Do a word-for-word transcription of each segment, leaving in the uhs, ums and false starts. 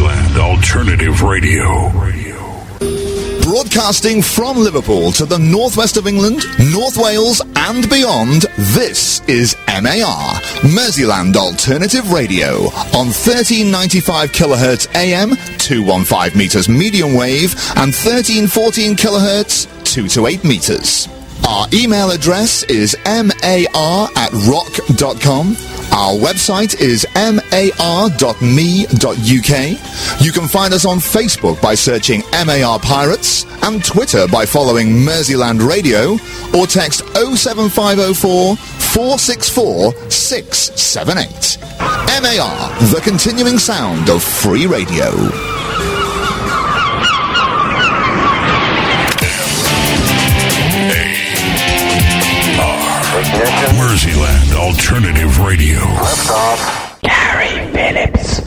Merseyland Alternative Radio. Broadcasting from Liverpool to the northwest of England, North Wales and beyond, this is M A R, Merseyland Alternative Radio, on thirteen ninety-five kilohertz A M, two hundred fifteen meters medium wave, and thirteen fourteen kilohertz, two to eight meters. Our email address is mar at rock dot com. Our website is mar dot me dot u k. You can find us on Facebook by searching M A R Pirates, and Twitter by following Merseyland Radio, or text oh seven five oh four, four six four, six seven eight. M A R, the continuing sound of free radio. Merseyland Alternative Radio. Liftoff. Gary Phillips.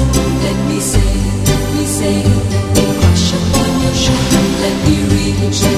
Let me say, let me crush upon your shoulder. Let me reach.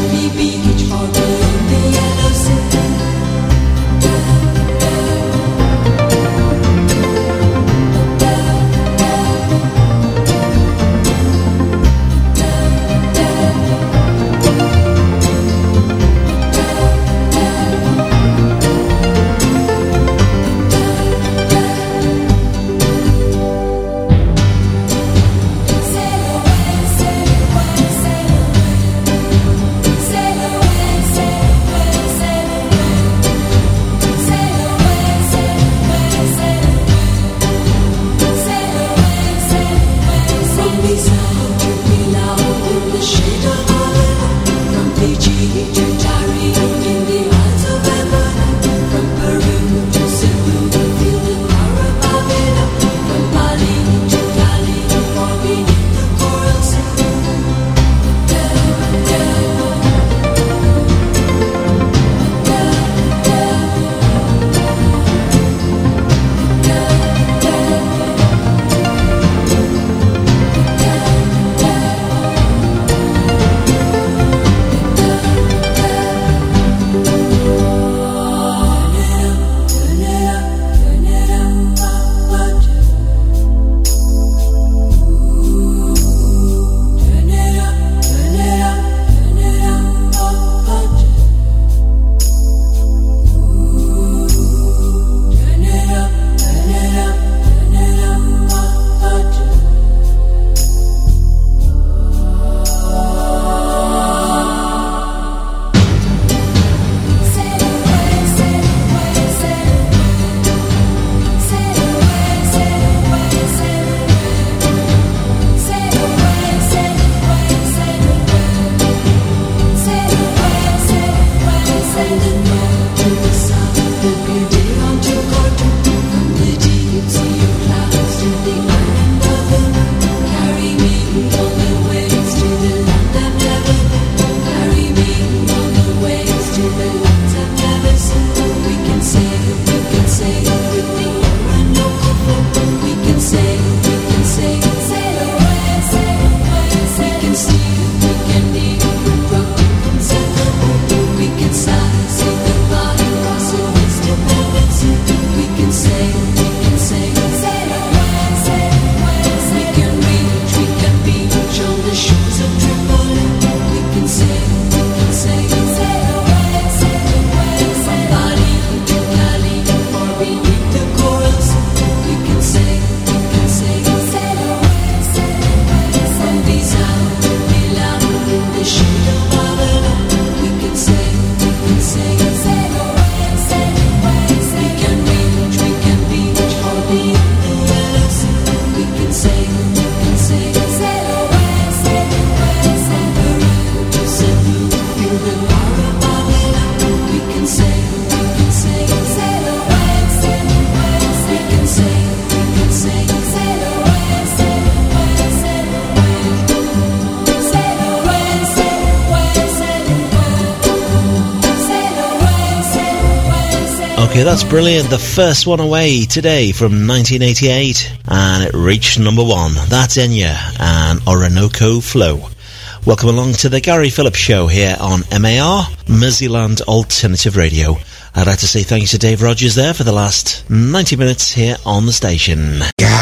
That's brilliant. The first one away today from nineteen eighty-eight, and it reached number one. That's Enya and Orinoco Flow. Welcome along to the Gary Phillips Show here on M A R, Merseyland Alternative Radio. I'd like to say thank you to Dave Rogers there for the last ninety minutes here on the station.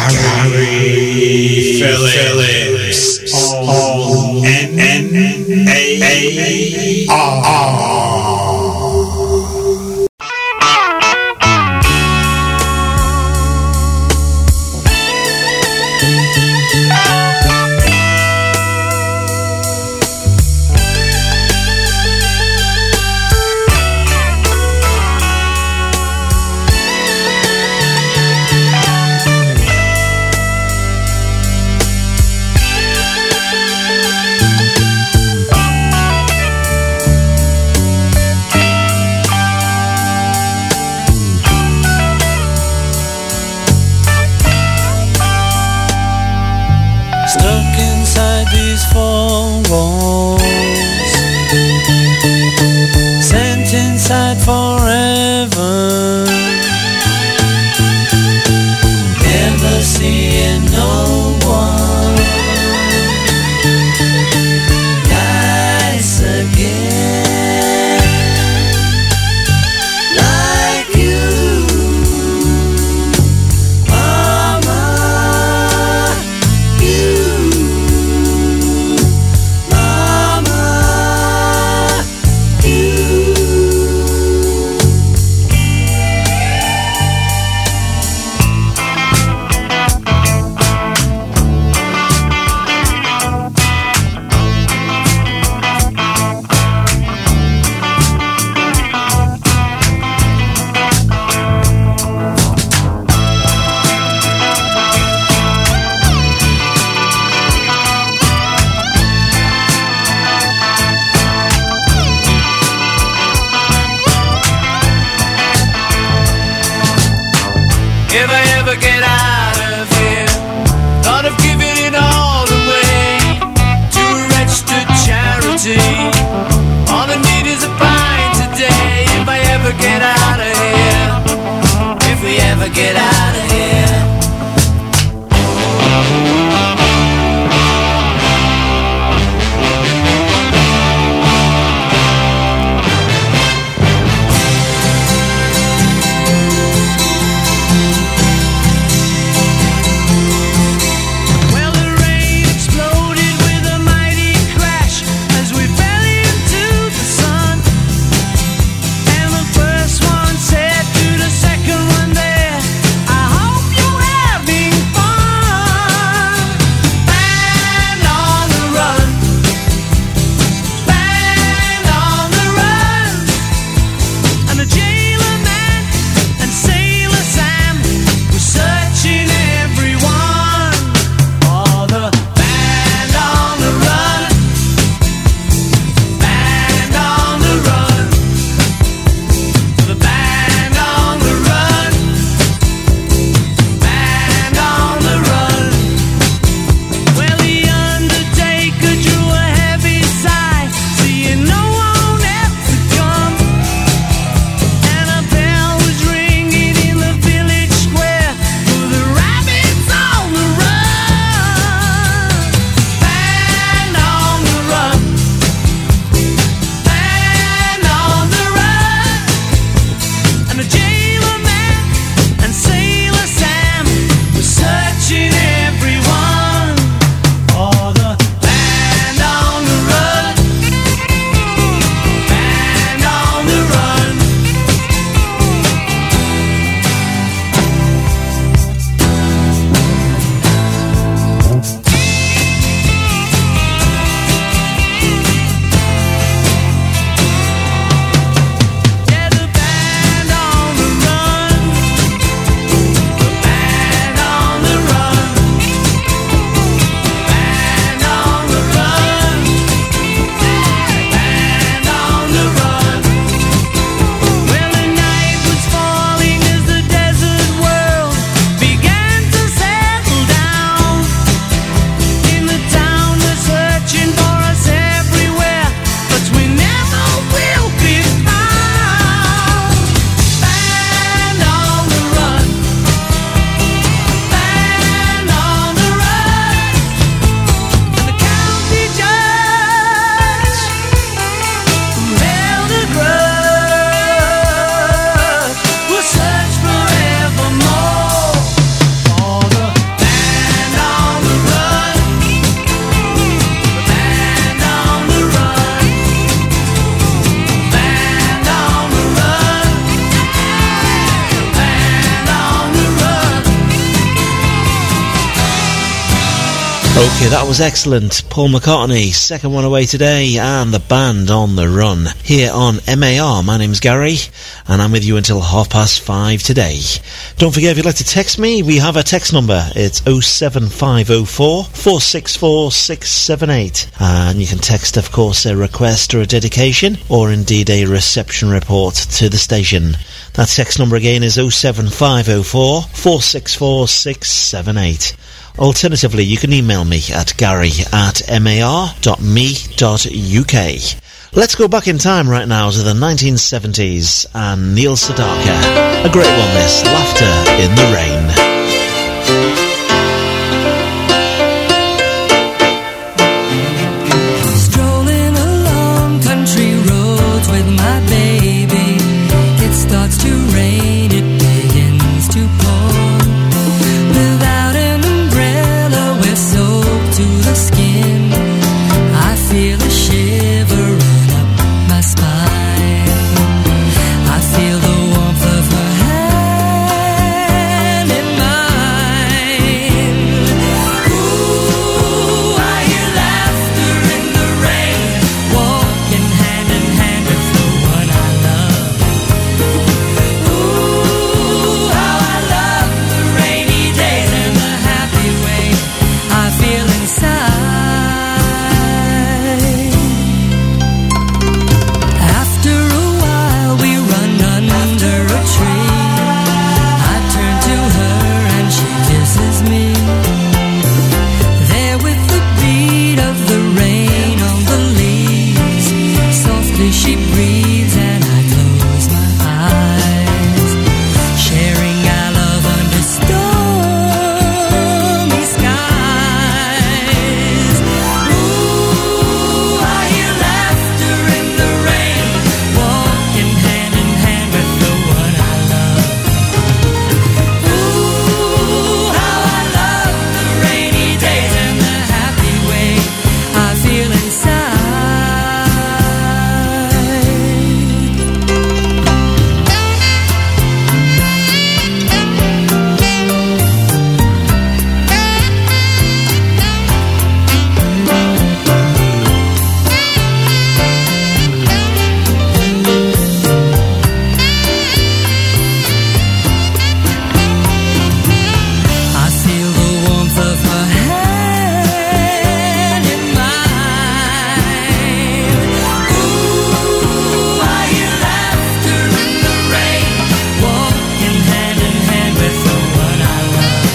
Gary Phillips on M A R. I Okay, that was excellent. Paul McCartney, second one away today, and the band on the run here on M A R. My name's Gary, and I'm with you until half past five today. Don't forget, if you'd like to text me, we have a text number. It's oh seven five oh four, four six four, six seven eight. And you can text, of course, a request or a dedication, or indeed a reception report to the station. That text number again is oh seven five oh four, four six four, six seven eight. Alternatively, you can email me at gary at mar dot me dot uk. Let's go back in time right now to the nineteen seventies and Neil Sedaka. A great one this, Laughter in the Rain. Strolling along country roads with my baby. It starts to rain, it begins to pour. Without an umbrella, we're soaked to the skin. I feel a shiver run up my spine. I feel the warmth of her hand in mine. Ooh, I hear laughter in the rain, walking hand in hand with the one I love. Ooh, how I love the rainy days and the happy way I feel inside. After a while we run under a tree. I turn to her and she kisses me. There with the beat of the rain on the leaves, softly she breathes and I close my eyes, sharing our love under stormy skies. Ooh, I hear laughter in the rain, walking hand in hand with the one I love. Ooh, how I love the rainy days and the happy way I feel inside. I feel the warmth of her hand in mine. Ooh, I hear laughter in the rain, walking hand in hand with the one I love.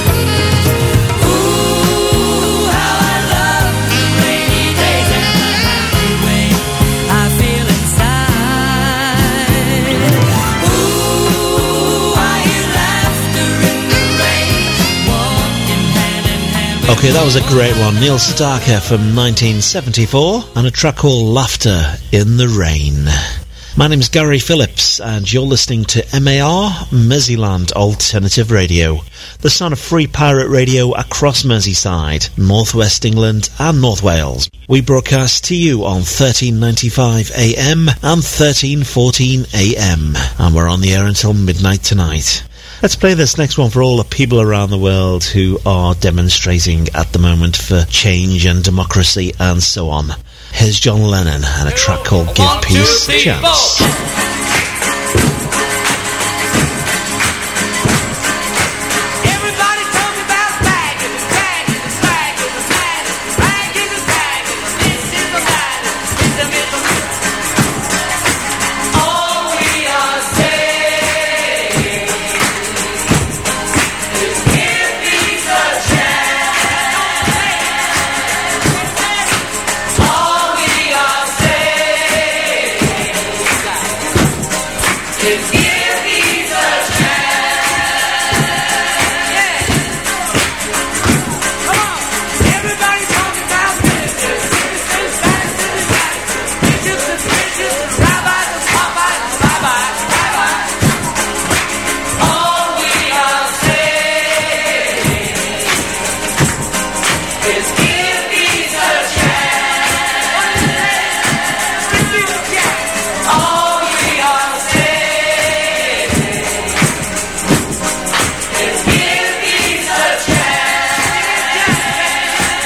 Ooh, how I love the rainy days and the happy way I feel inside. Ooh, I hear laughter in the rain, walking hand in hand with. Okay, that was a great one. Neil Sedaka from nineteen seventy-four and a track called Laughter in the Rain. My name's Gary Phillips and you're listening to M A R, Merseyland Alternative Radio, the sound of free pirate radio across Merseyside, North West England and North Wales. We broadcast to you on thirteen ninety-five A M and thirteen fourteen A M, and we're on the air until midnight tonight. Let's play this next one for all the people around the world who are demonstrating at the moment for change and democracy and so on. Here's John Lennon and a track called Give One, two, Peace a three, Chance. four. Everybody talk about bagging, bagging, bagging, bagging, bagging, bagging. This is the matter, it's the middle. All we are saying is give peace a chance. All we are saying is give peace a chance. Yeah. Come on. Everybody talking about business. Citizens, citizens, bitches and bitches and rabbis and Popeyes and bye-bye, bye-bye. All we are saying is give peace a chance. Give peace a chance. All we are saying is give peace a chance.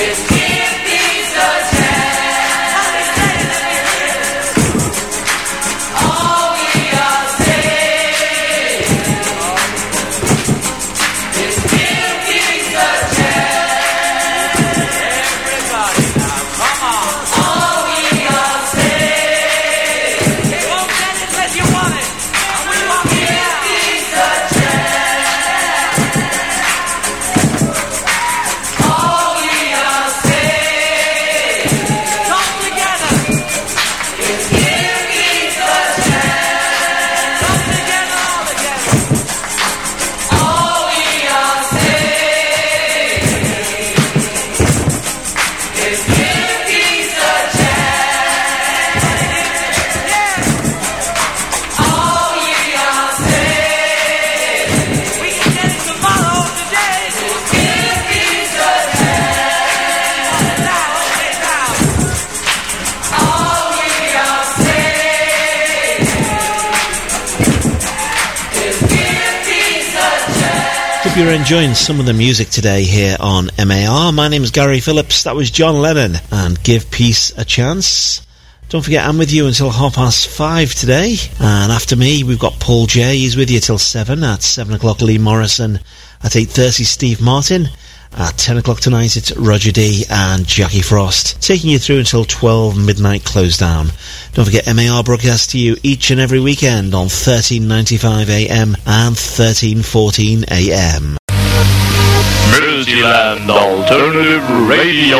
You're enjoying some of the music today here on M A R. My name is Gary Phillips. That was John Lennon and Give Peace a Chance. Don't forget, I'm with you until half past five today. And after me, we've got Paul J. He's with you till seven. At seven o'clock, Lee Morrison. At eight thirty, Steve Martin. At ten o'clock tonight, it's Roger D. and Jackie Frost, taking you through until twelve midnight close down. Don't forget, M A R broadcasts to you each and every weekend on thirteen ninety-five A M and thirteen fourteen A M. Merseyland Alternative Radio.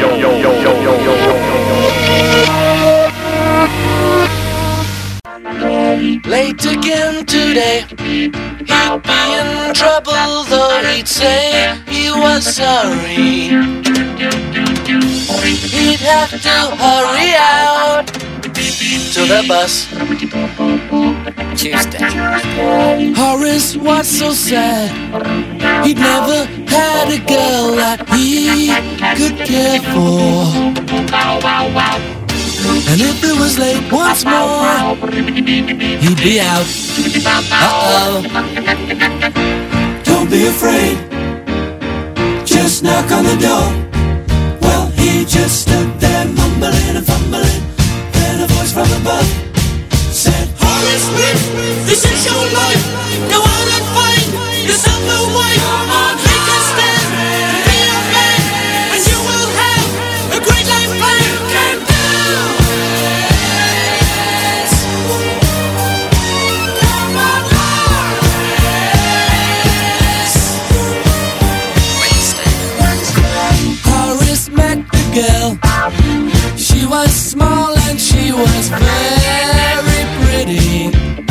Late again today, he'd be in trouble though he'd say he was sorry. He'd have to hurry out to the bus. Tuesday. Horace was so sad, he'd never had a girl that he could care for. And if it was late once more, he'd be out. Uh-oh. Don't be afraid, just knock on the door. Well, he just stood there mumbling and fumbling. Then a voice from above said, Horace Smith, this is your life. Go out and find yourself a wife. Make a stand, be a man, and you will have a great life plan. You can do it. Come on, Horace. Horace met the girl. She was small and she was very pretty.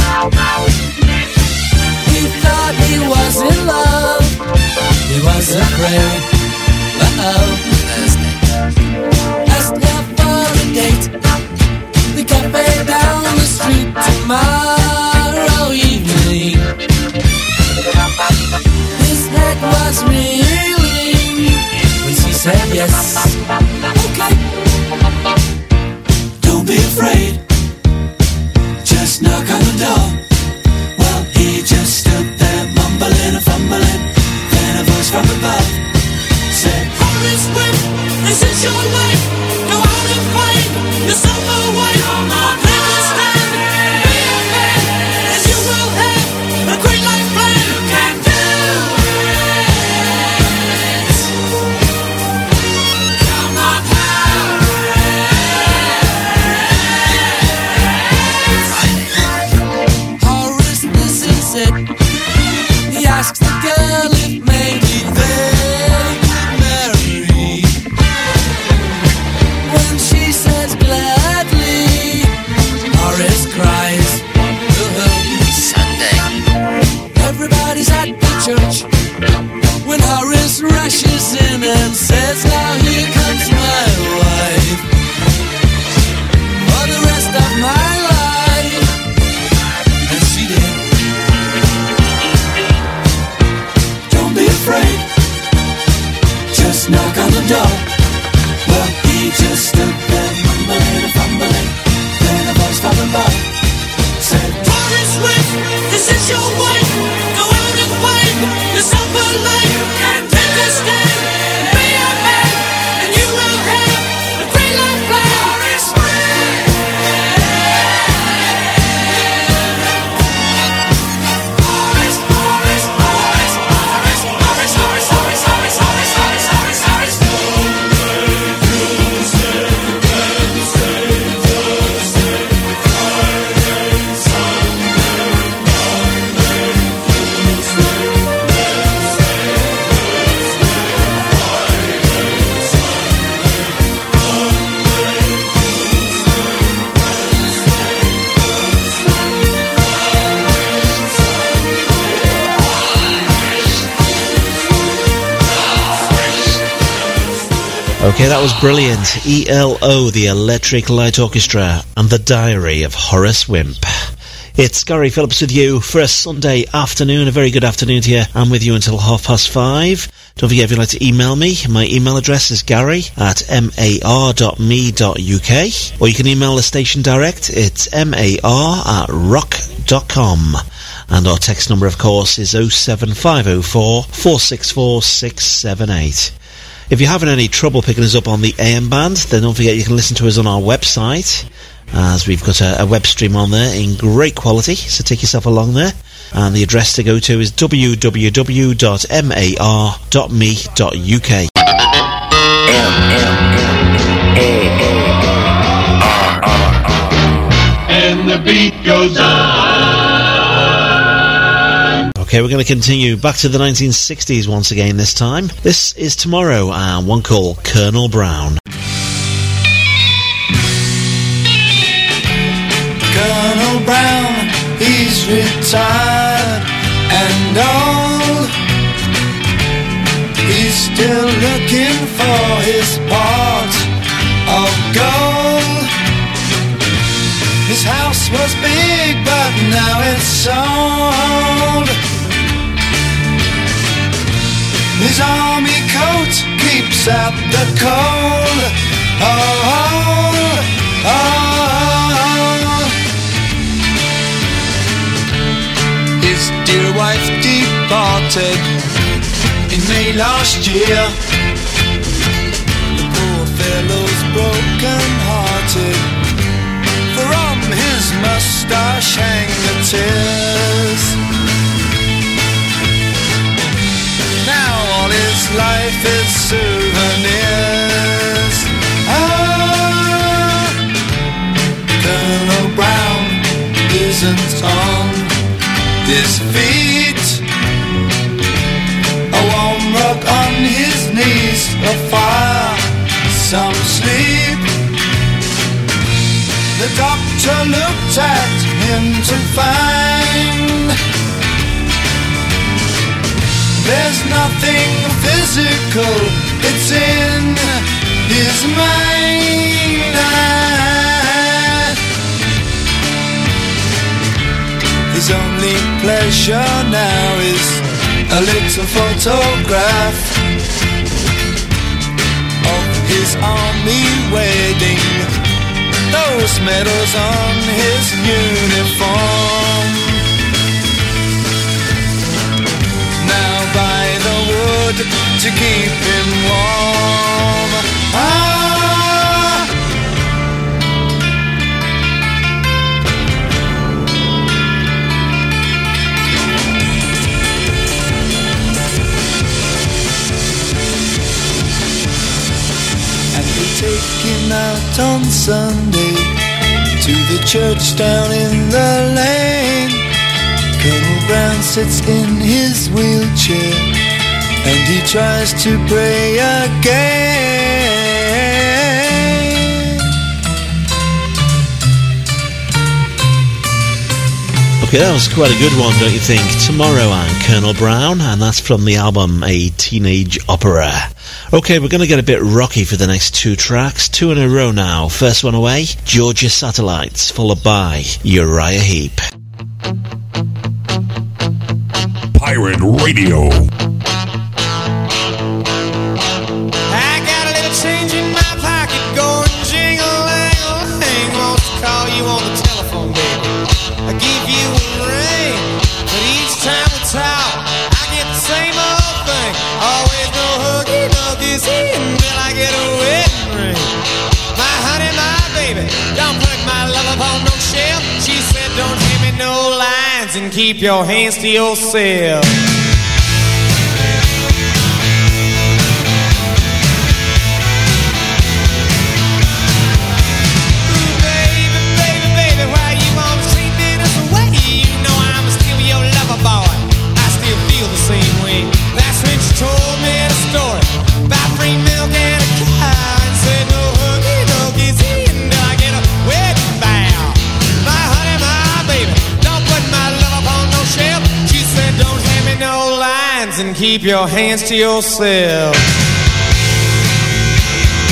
He thought he was in love. He was afraid. Uh-oh. Asked her for a date. The cafe down the street tomorrow evening. His head was reeling when she said yes. Okay. Don't be afraid, just knock on the door. Well, he just stood there mumbling and fumbling. Then a voice from above said, Horace Smith, this is your life. Go out and find yourself a wife. Make a stand, be a man, and you will have a great life plan. You can do it. Come on, Horace listens it. He asks the girl if maybe they could marry. Okay, that was brilliant. E L O, the Electric Light Orchestra, and The Diary of Horace Wimp. It's Gary Phillips with you for a Sunday afternoon. A very good afternoon to you. I'm with you until half past five. Don't forget, if you'd like to email me, my email address is gary at mar dot me dot uk, or you can email the station direct. It's mar at rock dot com. And our text number, of course, is oh seven five oh four, four six four, six seven eight. If you're having any trouble picking us up on the A M band, then don't forget you can listen to us on our website, as we've got a, a web stream on there in great quality, so take yourself along there. And the address to go to is w w w dot mar dot me dot u k. And the beat goes on. Okay, we're going to continue back to the nineteen sixties once again this time. This is Tomorrow, and one called Colonel Brown. Colonel Brown, he's retired and old. He's still looking for his pot of gold. His house was big, but now it's sold. His army coat keeps out the cold. Oh, oh, oh. His dear wife departed in May last year. The poor fellow's broken hearted. From his mustache hang the tears. Now all his life is souvenirs. Ah, Colonel Brown isn't on his feet. A warm rug on his knees, a fire, some sleep. The doctor looked at him to find there's nothing physical, it's in his mind. His only pleasure now is a little photograph of his army wedding, those medals on his uniform. Now by the wood to keep him warm. Ah. And we take him out on Sunday to the church down in the lane. Colonel Brown sits in his wheelchair and he tries to pray again. Okay, that was quite a good one, don't you think? Tomorrow and Colonel Brown, and that's from the album A Teenage Opera. Okay, we're going to get a bit rocky for the next two tracks, two in a row now. First one away, Georgia Satellites, followed by Uriah Heep. Pirate Radio. I got a little change in my pocket going jing-a-lang-a-lang. Wants to call you on the telephone, baby. I give you a ring, but each time we talk, I get the same old thing. Always no huggy, no kissy until I get a wedding ring. My honey, my baby, don't put my love upon no shelf. She said don't give me no lines and keep your hands to yourself. And keep your hands to yourself.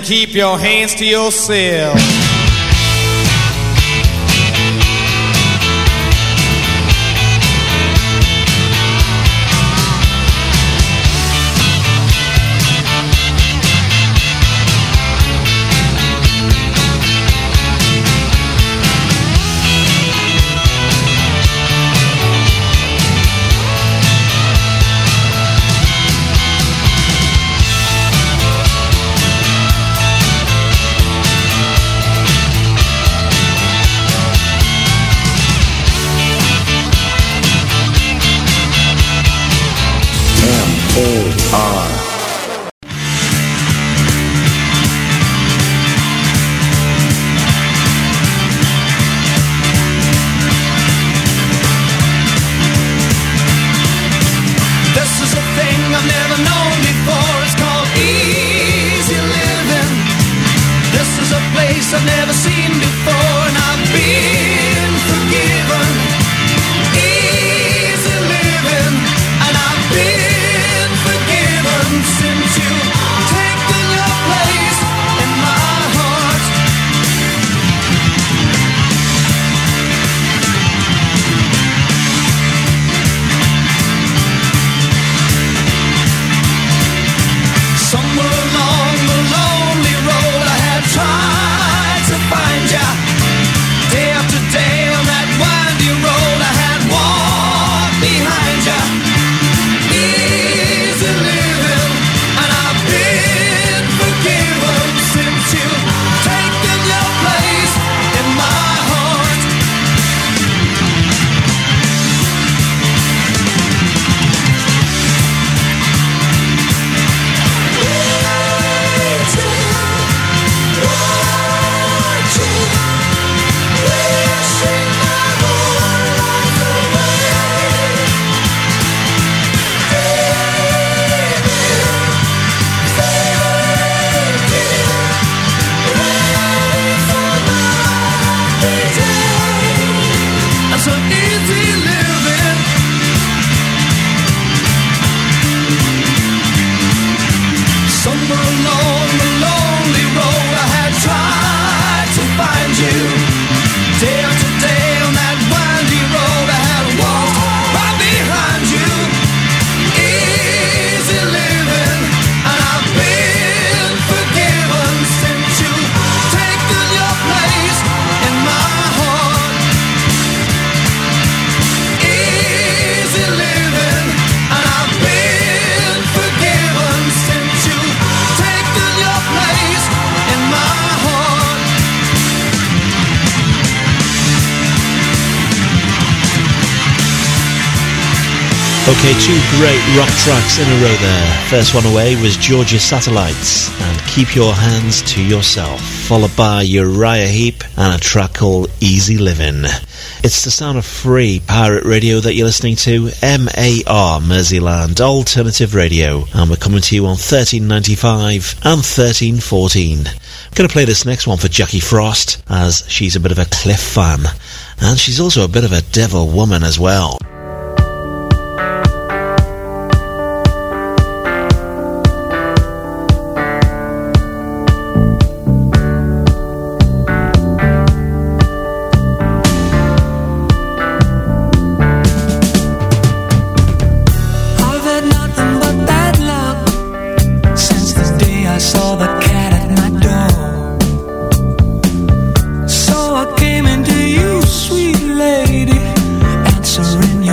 keep your hands to yourself. I've never seen before, and I've been forgiven. Easy living, and I've been forgiven since you've taken your place in my heart. Somewhere along the lonely road I had tried to find ya. Day after day on that windy road I had walked behind ya. Easy living, and I've been forgiven since you've taken your place in my heart. I'm so easy living. Somewhere along the lonely road I had tried to find you. Day after day on that windy road I had walked right behind you. Easy living, and I've been forgiven since you've taken your place in my heart. Easy living, and I've been forgiven since you've taken your place in my heart. Okay, two great rock tracks in a row there. First one away was Georgia Satellites and Keep Your Hands to Yourself, followed by Uriah Heep and a track called Easy Living. It's the sound of free pirate radio that you're listening to, M A R, Merseyland Alternative Radio, and we're coming to you on thirteen ninety-five and thirteen fourteen. I'm going to play this next one for Jackie Frost, as she's a bit of a Cliff fan, and she's also a bit of a devil woman as well. I've had nothing but bad luck since the day I saw the cat at my door. So I came into you, sweet lady, answering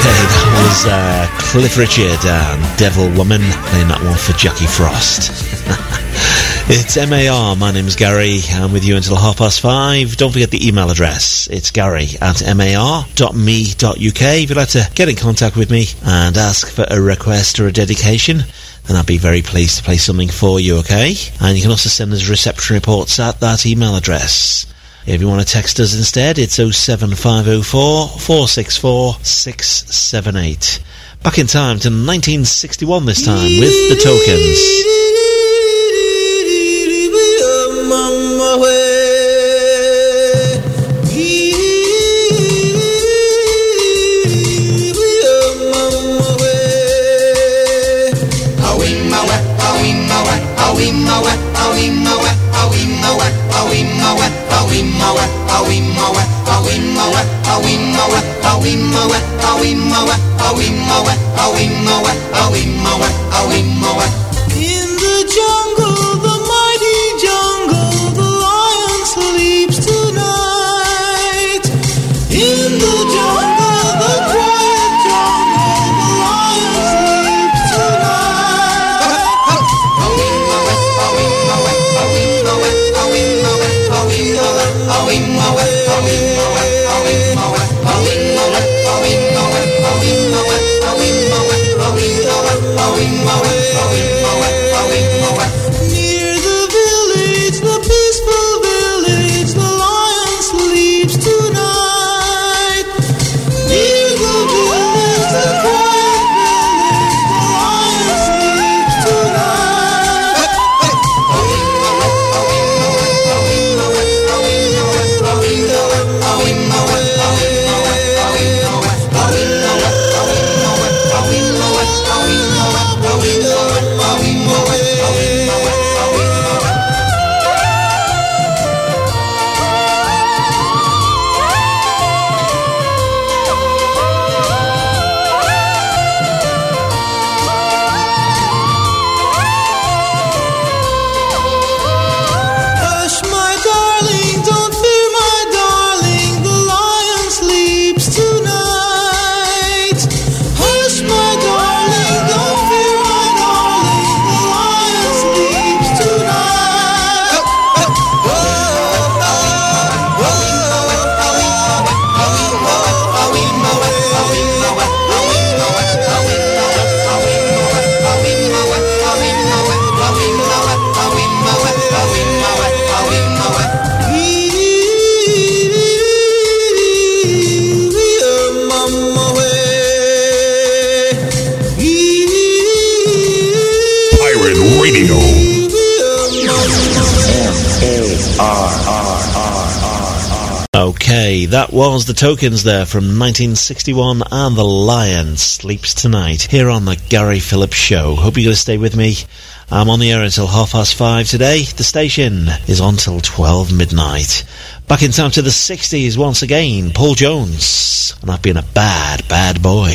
That was uh, Cliff Richard and Devil Woman playing that one for Jackie Frost. It's M A R, my name's Gary, I'm with you until half past five. Don't forget the email address, it's gary at mar dot me dot uk. If you'd like to get in contact with me and ask for a request or a dedication, then I'd be very pleased to play something for you, okay? And you can also send us reception reports at that email address. If you want to text us instead, it's oh seven five oh four, four six four, six seven eight. Back in time to nineteen sixty-one this time with the Tokens. In the jungle, the mighty jungle, the lion sleeps tonight. In the jungle, the quiet jungle, the lion sleeps tonight. Near the village, the peaceful village, the lion sleeps tonight. Near the village, the quiet village, the lion sleeps tonight. Hush, my darling, don't fear, my darling, the lion sleeps tonight. Hush, my darling, don't fear, my darling, the lion sleeps tonight. Pirate Radio. Okay, that was the Tokens there from nineteen sixty-one and the Lion Sleeps Tonight here on the Gary Phillips Show. Hope you're going to stay with me. I'm on the air until half past five today. The station is on till twelve midnight. Back in time to the sixties once again, Paul Jones. And I've been a bad, bad boy.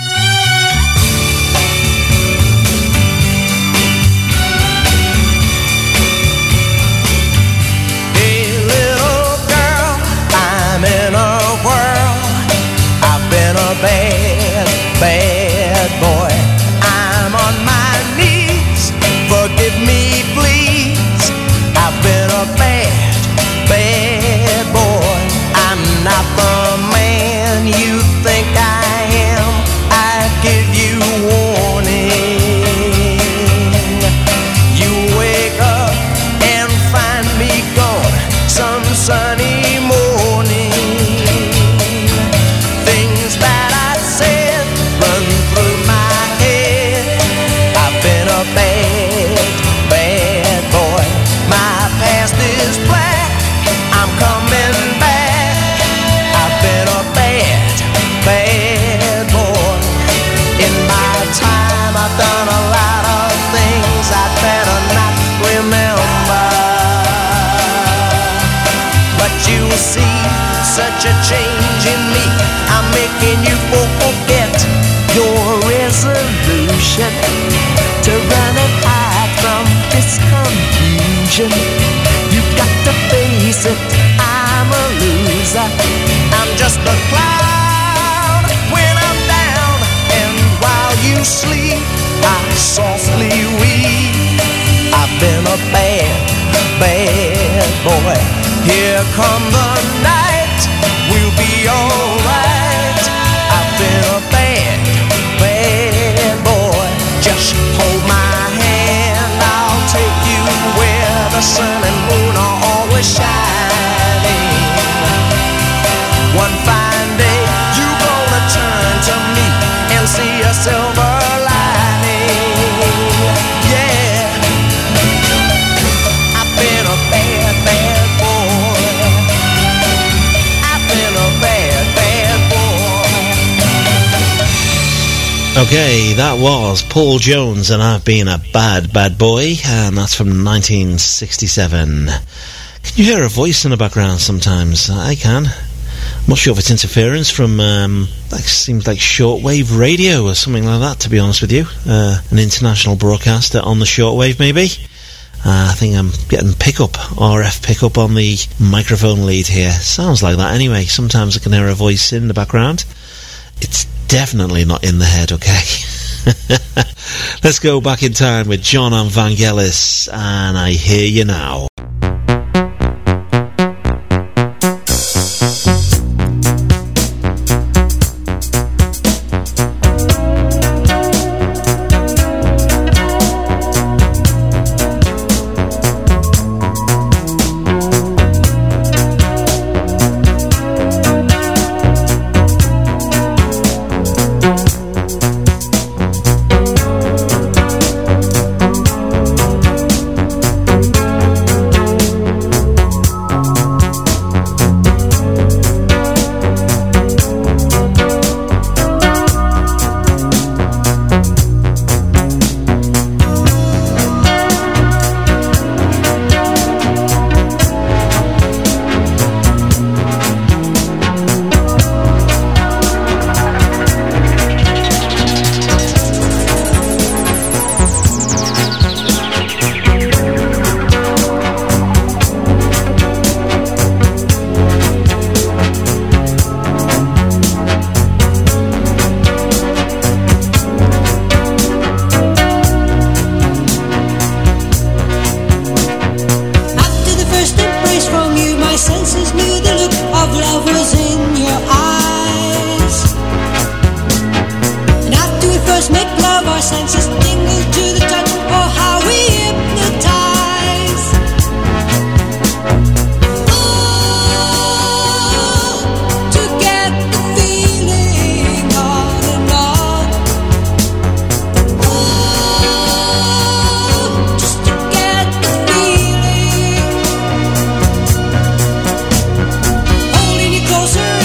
Hey little girl, I'm in a whirl. I've been a bad, bad boy. I'm on my knees, forgive me please. I've been a bad, bad boy. I'm not the man you think I am. I give you warning. You wake up and find me gone some sunny morning. Things that I said run through my head. I've been a bad, bad boy. My past is black, I'm coming back. I've been a bad, bad boy. In my time I've done a lot of things I'd better not remember. But you see such a change in me, I'm making you forget your resolution to run and hide from this confusion. You've got to face it, I'm a loser. I'm just a clown when I'm down. Here come the night, we'll be alright. I've been a bad, bad boy. Just hold my hand, I'll take you where the sun and moon are always shining. One fine day, you gonna turn to me and see a silver lining. Yeah, I've been a bad, bad boy. I've been a bad, bad boy. Okay, that was Paul Jones and I've Been a Bad, Bad Boy, and that's from nineteen sixty-seven. Can you hear a voice in the background sometimes? I can. I'm not sure if it's interference from, um, like, seems like shortwave radio or something like that, to be honest with you. Uh, an international broadcaster on the shortwave, maybe. Uh, I think I'm getting pickup, R F pickup on the microphone lead here. Sounds like that anyway. Sometimes I can hear a voice in the background. It's definitely not in the head, okay? Let's go back in time with John and Vangelis, and I Hear You Now.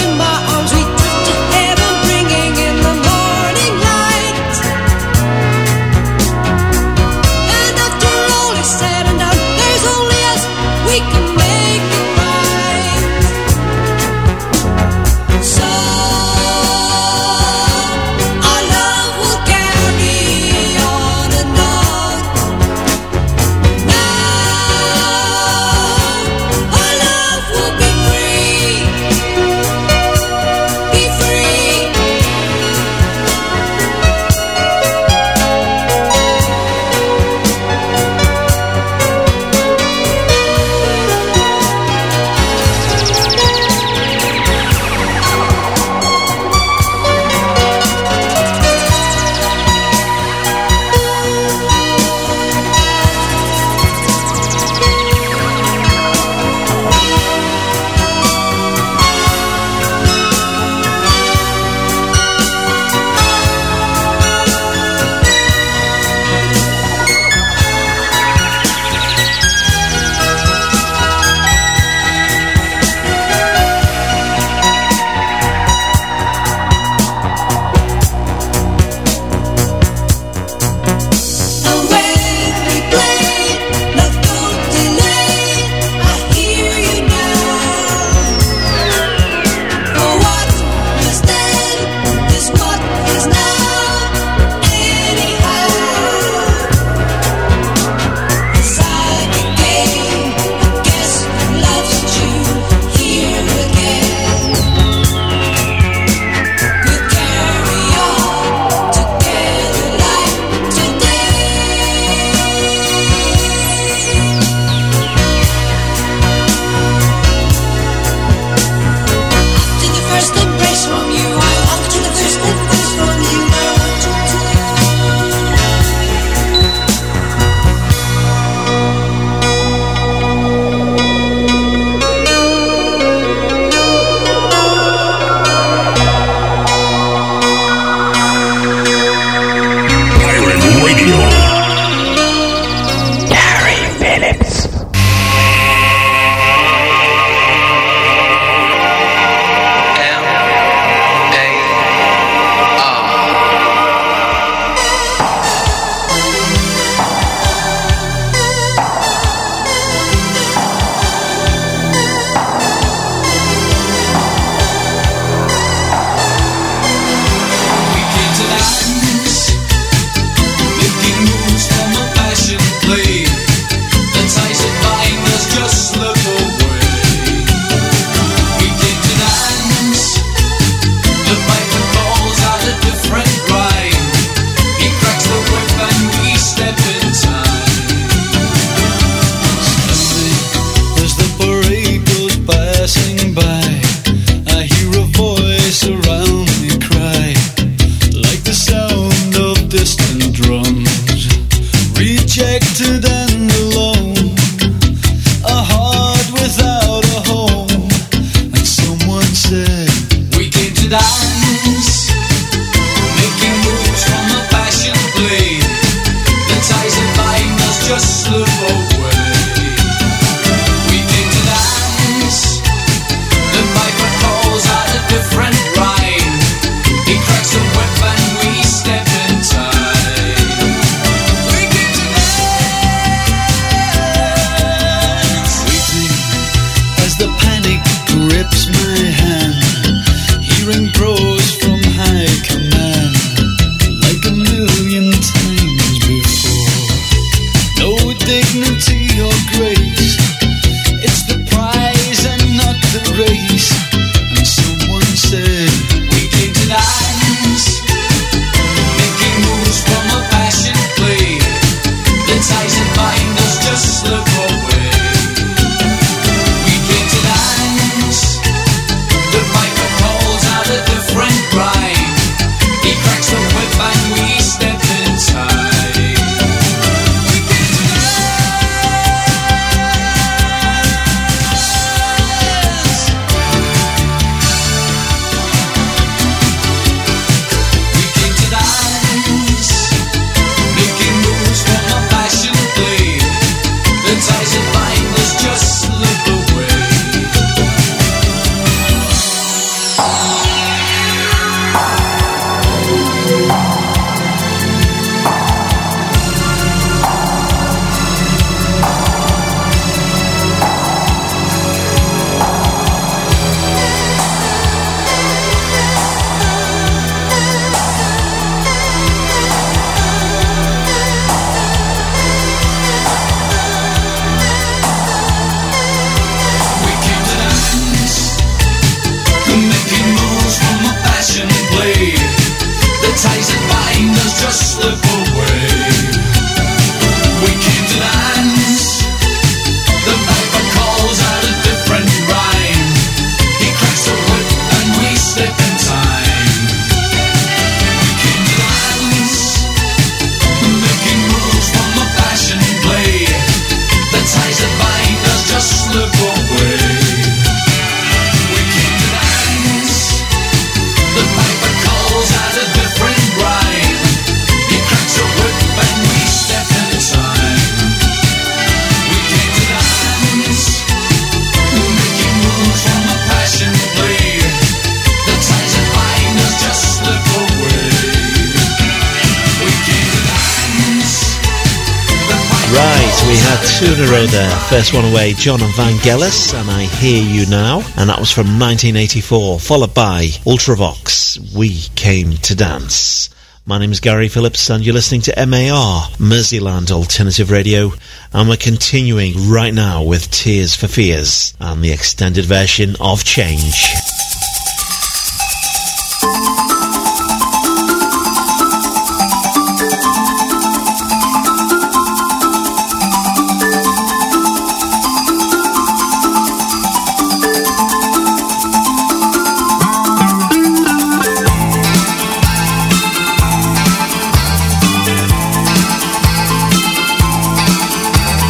Closer in my arms, we touch to heaven, bringing in the morning light. Two in a row there. First one away, John and Vangelis, and I Hear You Now, and that was from nineteen eighty-four, followed by Ultravox, We Came to Dance. My name is Gary Phillips, and you're listening to M A R, Merseyland Alternative Radio, and we're continuing right now with Tears for Fears, and the extended version of Change.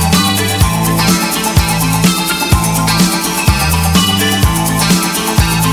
Thank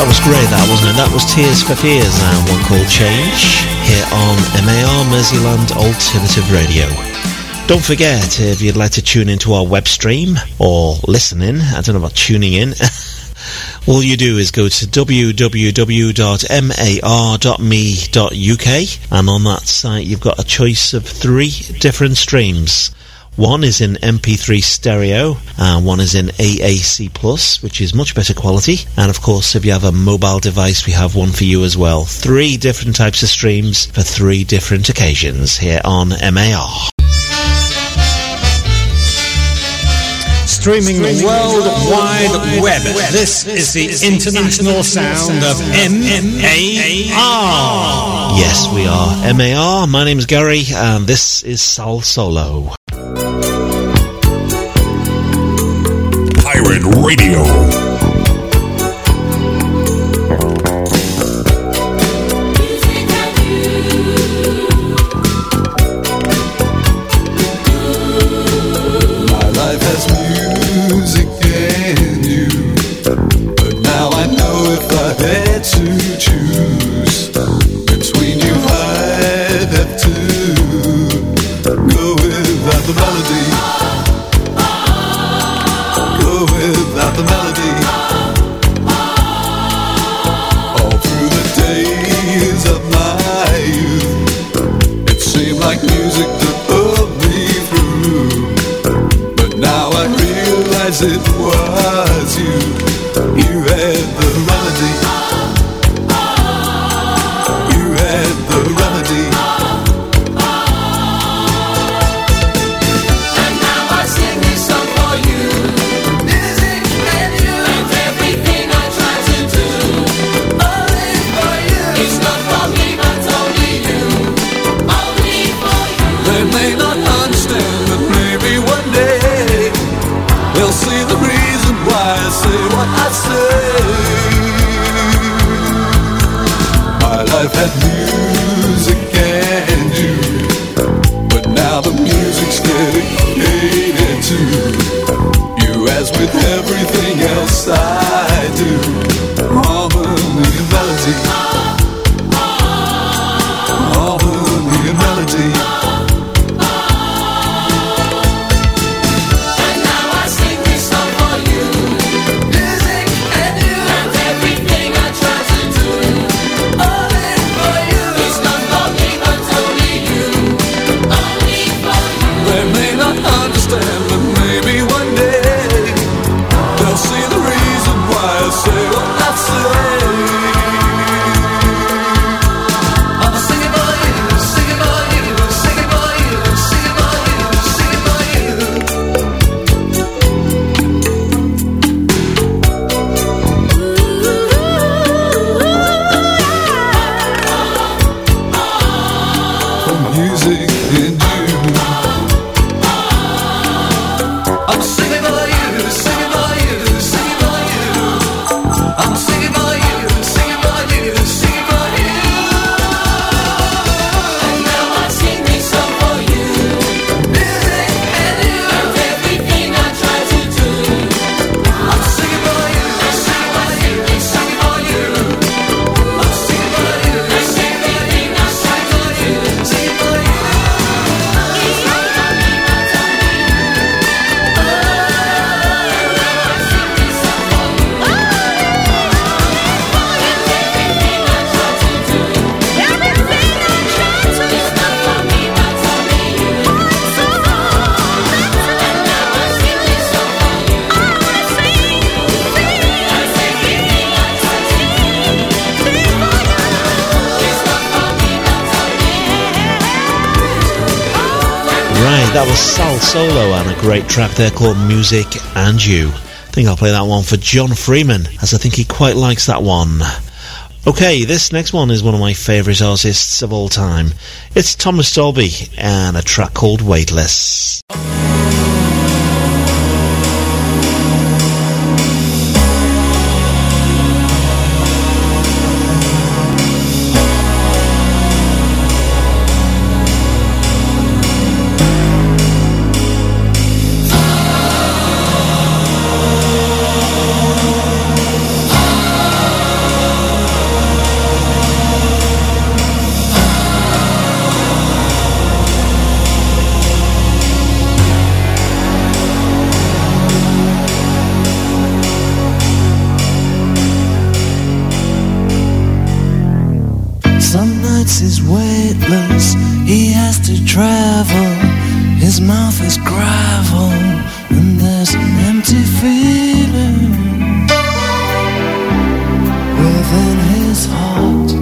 That was great, that, wasn't it? That was Tears for Fears and one called Change here on M A R Merseyland Alternative Radio. Don't forget, if you'd like to tune into our web stream or listen in, I don't know about tuning in, all you do is go to w w w dot mar dot m e dot u k, and on that site you've got a choice of three different streams. One is in M P three stereo, and one is in A A C plus, which is much better quality. And of course, if you have a mobile device, we have one for you as well. Three different types of streams for three different occasions here on M A R. Streaming the World Wide Web. This is the international sound of M A R. Yes, we are M A R. My name's Gary, and this is Sal Solo. Pirate Radio. It was you, you had the remedy, you had the remedy. And now I sing this song for you, music and you, and everything I try to do, only for you. It's not for me but only you, only for you. They may not understand, but maybe one day they'll see the reason why I say what I say. My life had music and you, but now the music's dedicated to you. As with everything else I do, harmony and melody, harmony and melody. That was Sal Solo and a great track there called Music and You. I think I'll play that one for John Freeman, as I think he quite likes that one. Okay, this next one is one of my favourite artists of all time. It's Thomas Dolby and a track called Weightless. mouth is gravel, and there's an empty feeling within his heart.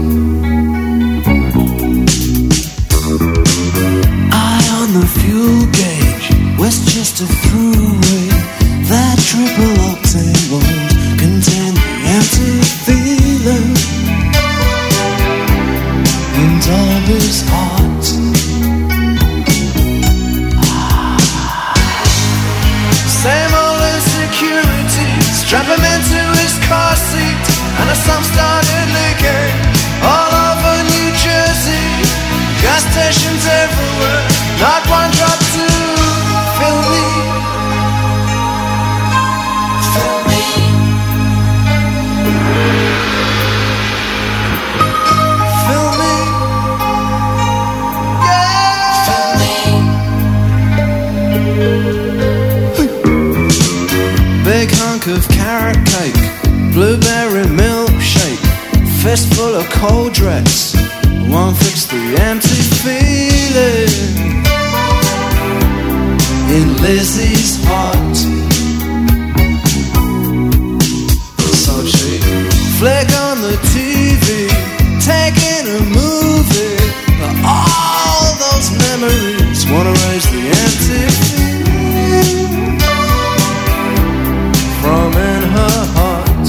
Eye on the fuel gauge, Westchester Thruway. That triple octane won't contain the empty feeling in Darby's heart. Same old insecurity, strap him into his car seat, and a sump started leaking all over New Jersey. Gas stations everywhere, not one drop to fill me. Fill me. Fill me. Yeah. Fill me. Big hunk of carrot cake, blueberry milkshake, fistful of cold drinks, won't fix the empty feeling in Lizzie's heart. So she flick on the T V, taking a movie, but all those memories wanna raise the empty feeling from in her heart.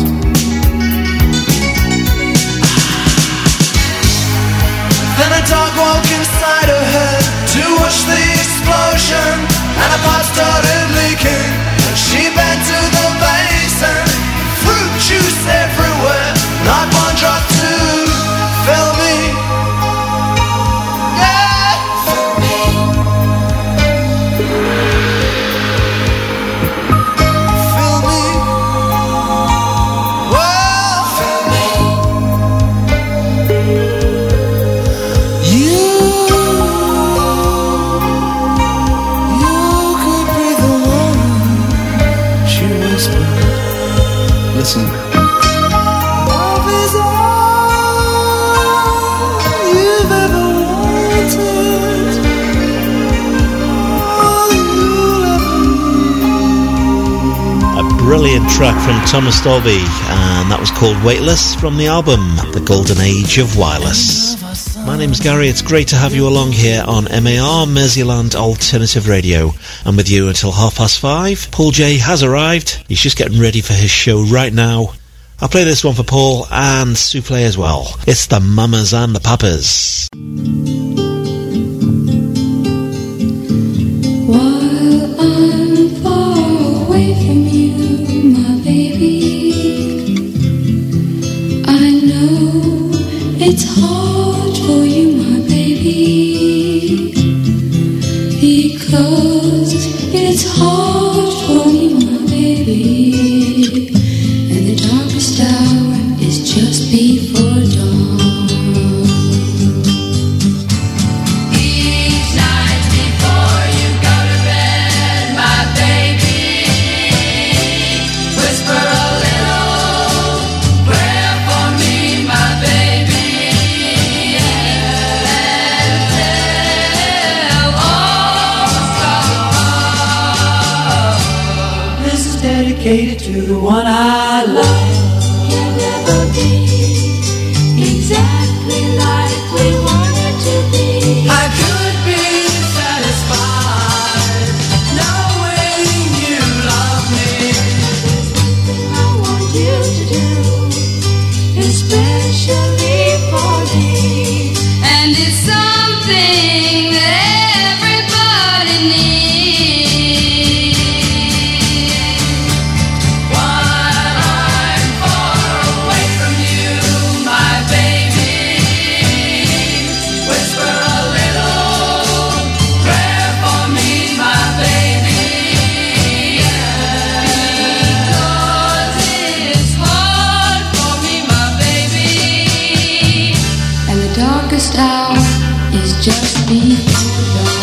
Then a dog woke inside her head to watch the explosion, and a pipe started leaking, and she bent to the basin. Fruit juice everywhere, not one drop to fill me. Yeah, fill me. Fill me. Whoa, fill me. You, you could be the one, she whispered. Listen. Love is all you've ever wanted, all you'll ever need. A brilliant track from Thomas Dolby, and that was called Weightless from the album The Golden Age of Wireless. My name's Gary, it's great to have you along here on M A R, Merseyland Alternative Radio. And with you until half past five. Paul J has arrived, he's just getting ready for his show right now. I'll play this one for Paul and Souffle as well. It's the Mamas and the Papas. While I'm far away from you, my baby, I know it's hard for you, my baby, because it's hard for me, my baby, and the darkest hour is just before dawn. Each night before you go to bed, my baby, whisper a little prayer for me, my baby, and tell all the This is dedicated to the one I love. You'll never be exactly like we wanted to be. I could be satisfied knowing you love me. I want you to do, especially for me. And it's something that everybody needs. While I'm far away from you, my baby, whisper a little prayer for me, my baby, because it's hard for me, my baby, and the darkest hour is just before dawn.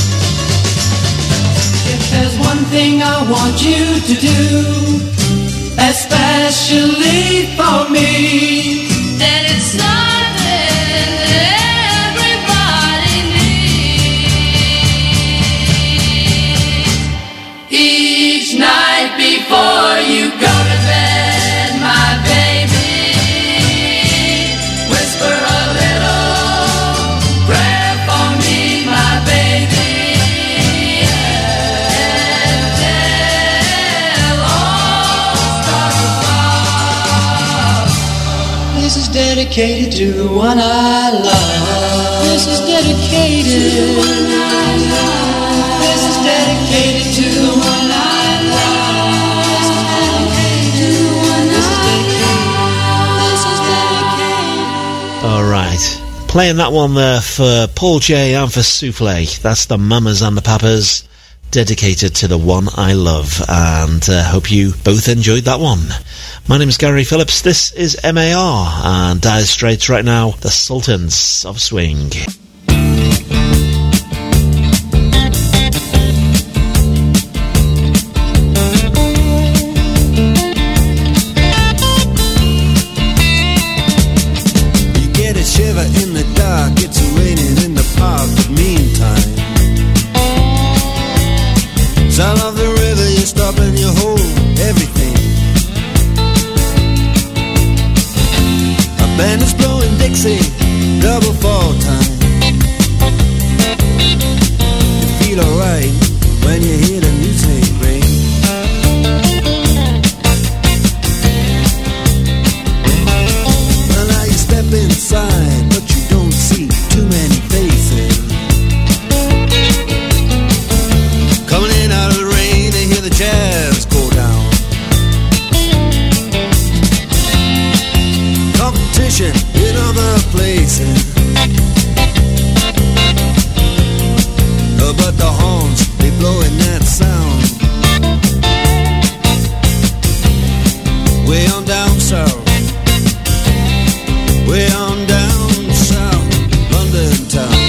If there's one thing I want you to do, especially for me. That it's something everybody needs. Each night before you go to bed, my baby, whisper a little prayer for me, my baby, and tell all stars above. This is dedicated to the one I love. This is dedicated to the one I love. This is dedicated to the one I love. This is dedicated to the one I love. This is dedicated. All right. Playing that one there for Paul J and for Souffle. That's the Mamas and the Papas, dedicated to the one I love. And uh, hope you both enjoyed that one. My name is Gary Phillips. This is M A R. And Dire Straits right now, the Sultans of Swing. Shiver in the dark, it's raining in the park, but meantime, sound of the river, you stop and you hold everything. A band is blowing Dixie, double fall time. You feel alright when you hear the music ring. Well, now you step inside, but you don't see too many faces. Coming in out of the rain, they hear the jazz go down. Competition in other places, oh, but the horns, they blowing that sound. Way on down south, way on down south, London town.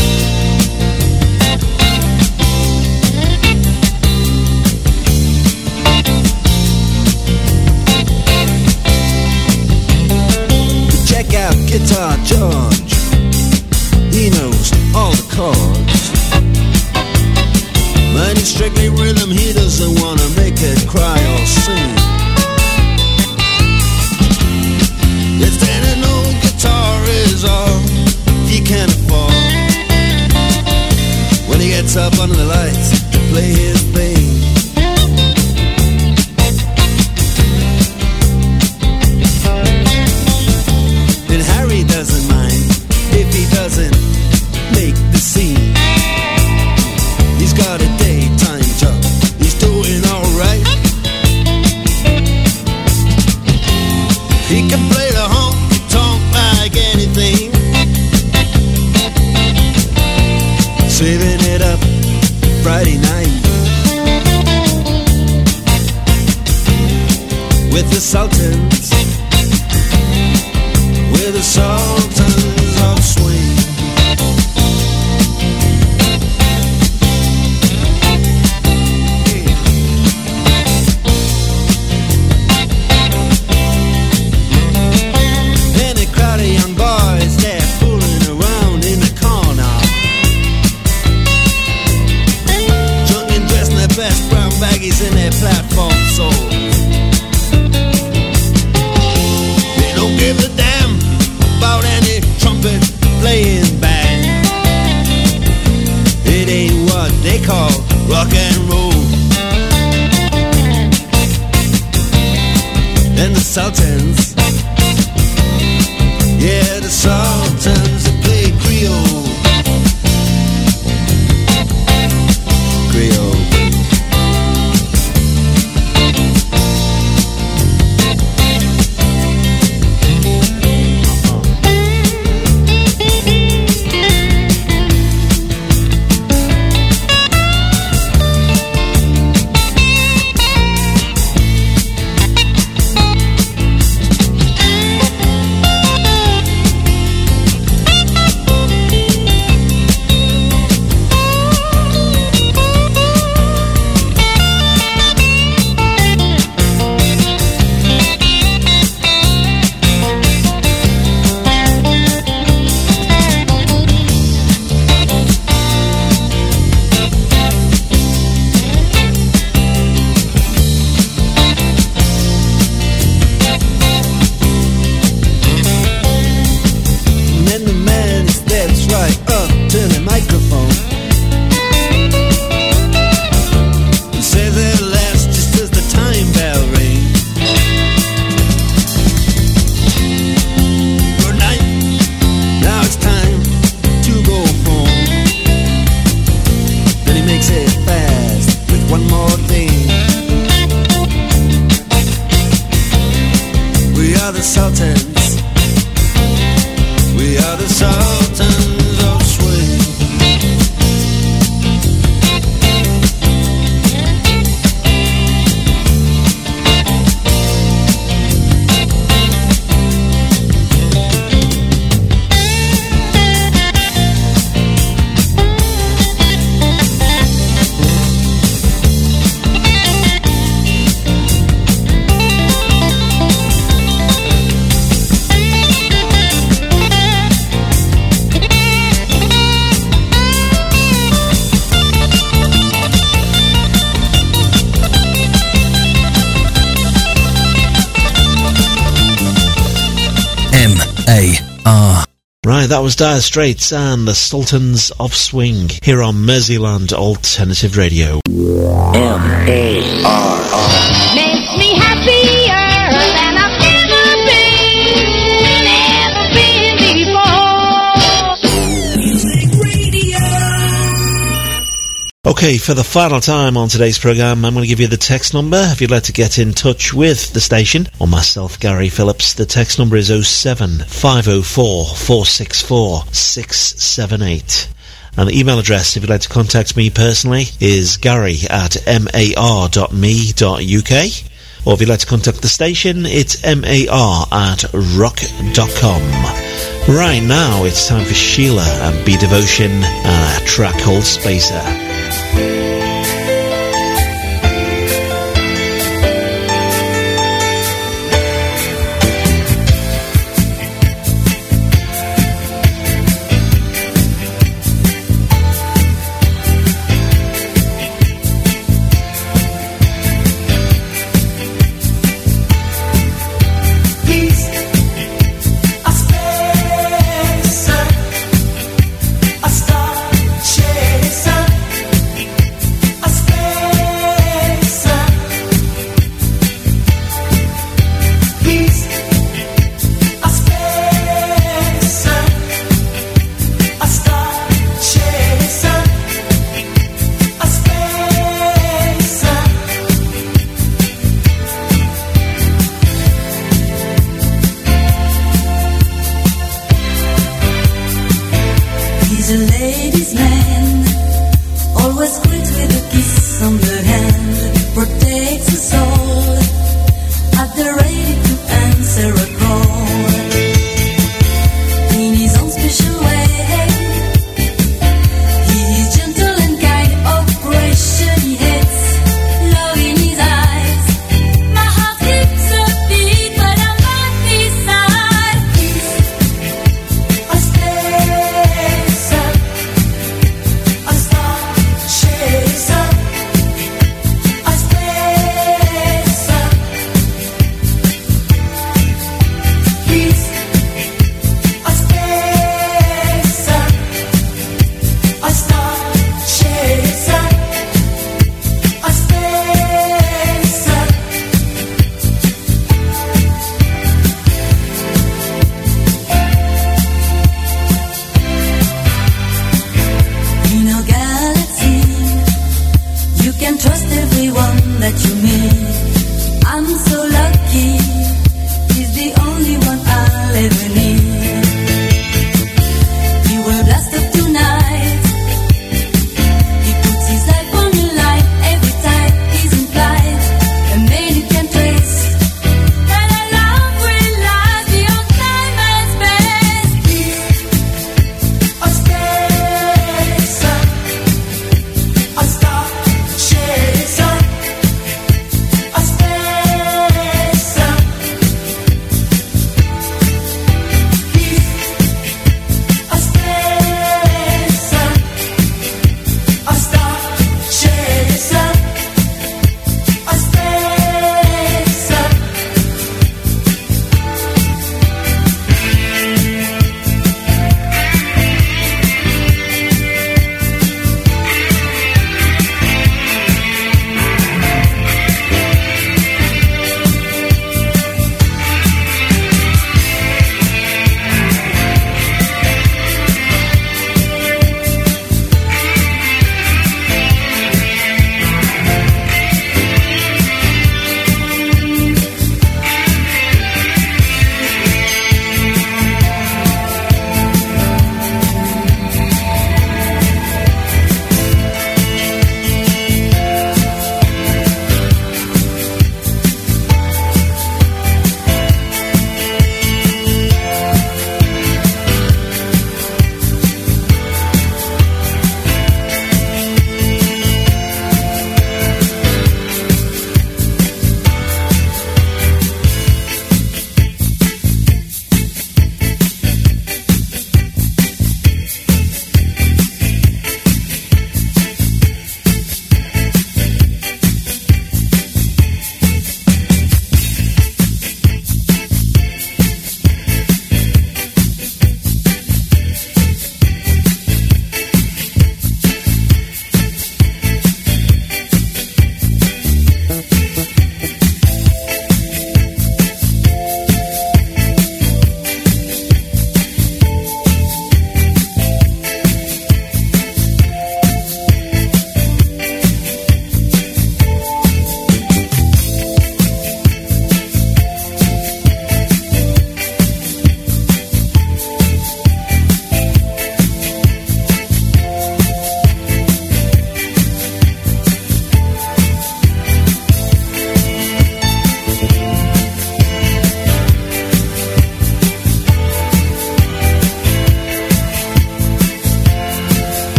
Check out Guitar George, he knows all the chords. Man, he's strictly rhythm, he doesn't wanna make it cry or sing. If an old guitar is all he can afford, when he gets up under the lights to play his thing, then Harry doesn't mind if he doesn't make the scene. He's got a daytime job, he's doing alright. He can play the honky-tonk like anything, saving it up Friday night with the Sultans, with the Sultans of Swing. And a crowd of young boys, they're fooling around in the corner, drunk and dressed in their best brown baggies in their platform soles. They don't give a damn about any trumpet playing band. It ain't what they call rock and roll. And the Sultans, yeah, the Sultans, they play Creole. Creole. right up to the microphone. Say their last just as the time bell rings. Good night, now it's time to go home. Then he makes it fast with one more thing. We are the Sultans. We are the Sultans of Swing. A R. Right, that was Dire Straits and the Sultans of Swing here on Merseyland Alternative Radio. M A R R. Makes me happier than I've ever been, ever been before. Music Radio. Okay, for the final time on today's programme, I'm going to give you the text number if you'd like to get in touch with the station or myself, Gary Phillips. The text number is oh seven five oh four four six four six seven eight. And the email address, if you'd like to contact me personally, is gary at mar dot me dot uk. Or if you'd like to contact the station, it's mar at rock dot com. Right now, it's time for Sheila and Be Devotion and a track called Spacer. Chaser.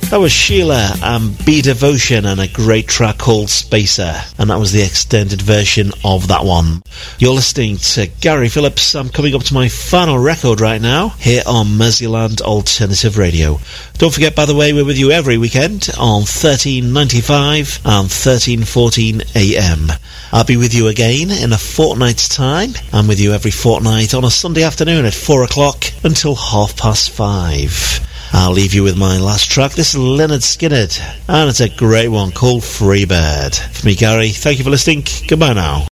That was Sheila and Be Devotion and a great track called Spacer, and that was the extended version of that one. You're listening to Gary Phillips. I'm coming up to my final record right now here on Merseyland Alternative Radio. Don't forget, by the way, we're with you every weekend on thirteen ninety-five and thirteen fourteen A M. I'll be with you again in a fortnight's time. I'm with you every fortnight on a Sunday afternoon at four o'clock until half past five. I'll leave you with my last track. This is Lynyrd Skynyrd, and it's a great one called Freebird. For me, Gary, thank you for listening. Goodbye now.